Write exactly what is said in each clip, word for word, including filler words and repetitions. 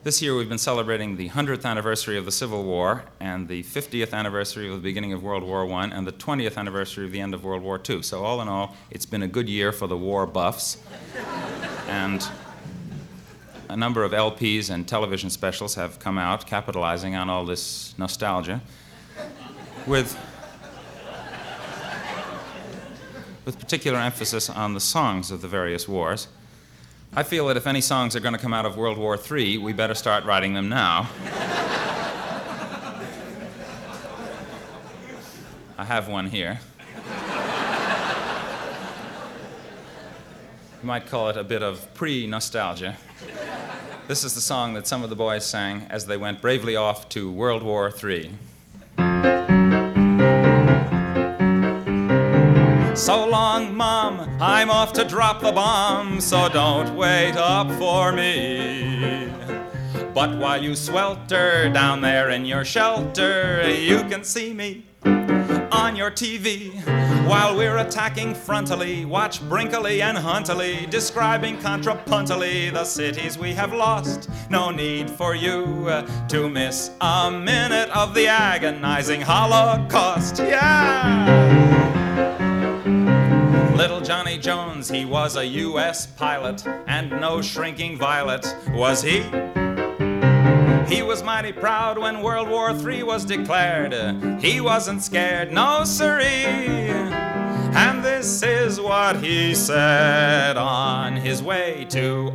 This year we've been celebrating the hundredth anniversary of the Civil War and the fiftieth anniversary of the beginning of World War One and the twentieth anniversary of the end of World War Two. So all in all, it's been a good year for the war buffs. And a number of L Ps and television specials have come out capitalizing on all this nostalgia with, with particular emphasis on the songs of the various wars. I feel that if any songs are going to come out of World War Three, we better start writing them now. I have one here. You might call it a bit of pre-nostalgia. This is the song that some of the boys sang as they went bravely off to World War Three. So long, Mom, I'm off to drop the bomb, so don't wait up for me. But while you swelter down there in your shelter, you can see me on your T V. While we're attacking frontally, watch Brinkley and Huntley describing contrapuntally the cities we have lost. No need for you to miss a minute of the agonizing Holocaust. Yeah! Little Johnny Jones, he was a U S pilot, and no shrinking violet was he. He was mighty proud when World War Three was declared. He wasn't scared, no siree. And this is what he said on his way to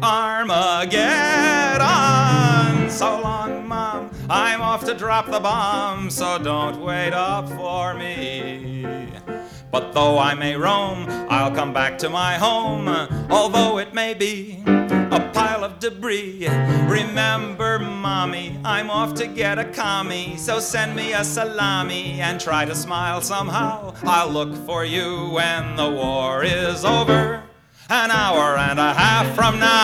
Armageddon. So long, Mom, I'm off to drop the bomb, so don't wait up for me. But though I may roam, I'll come back to my home, although it may be a pile of debris. Remember, Mommy, I'm off to get a commie, so send me a salami and try to smile somehow. I'll look for you when the war is over, an hour and a half from now.